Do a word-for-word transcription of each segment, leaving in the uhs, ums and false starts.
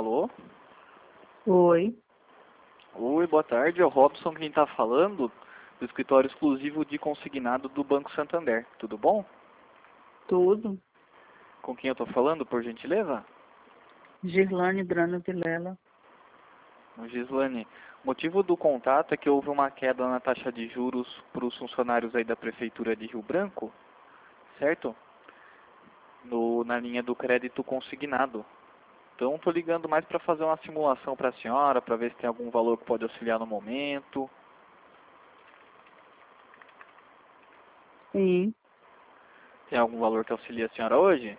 Alô? Oi, Oi, boa tarde. É o Robson quem está falando, do escritório exclusivo de consignado do Banco Santander. Tudo bom? tudo. Com quem eu estou falando, por gentileza? Girlane Drano Vilela. Gislane, o motivo do contato é que houve uma queda na taxa de juros para os funcionários aí da Prefeitura de Rio Branco, certo? No, na linha do crédito consignado. Então, estou ligando mais para fazer uma simulação para a senhora, para ver se tem algum valor que pode auxiliar no momento. Sim, Tem algum valor que auxilia a senhora hoje?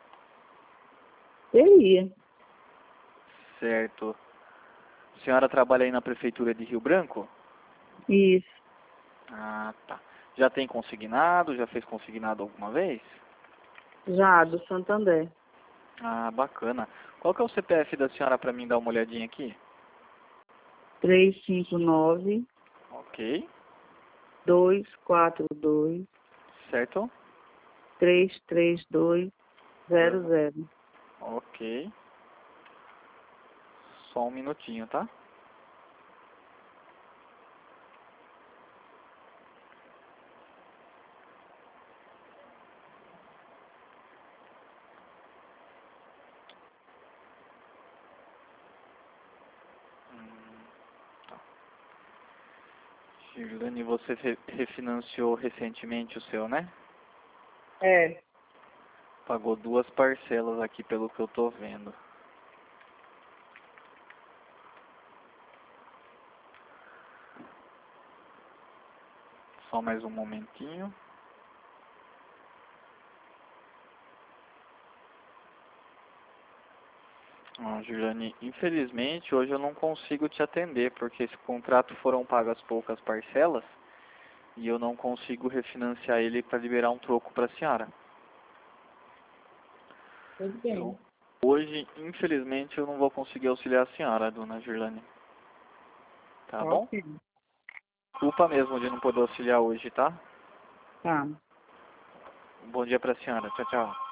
teria. Certo. A senhora trabalha aí na Prefeitura de Rio Branco? Isso. Ah, tá. Já tem consignado? Já fez consignado alguma vez? Já, do Santander. Ah, bacana. Qual que é o C P F da senhora para mim dar uma olhadinha aqui? três cinco nove, Ok. dois quatro dois, Certo? três três dois, zero zero. Ok. Só um minutinho, tá? Hum, tá. Girlane, você re- refinanciou recentemente o seu, né? É. Pagou duas parcelas aqui pelo que eu tô vendo. Só mais um momentinho. Ah, Juliane, infelizmente hoje eu não consigo te atender, porque esse contrato foram pagas poucas parcelas e eu não consigo refinanciar ele para liberar um troco para a senhora. Tudo Então, bem. hoje, infelizmente, eu não vou conseguir auxiliar a senhora, dona Girlane. Tá bom? Ok. Culpa mesmo de não poder auxiliar hoje, tá? Tá. Um bom dia para a senhora. Tchau, tchau.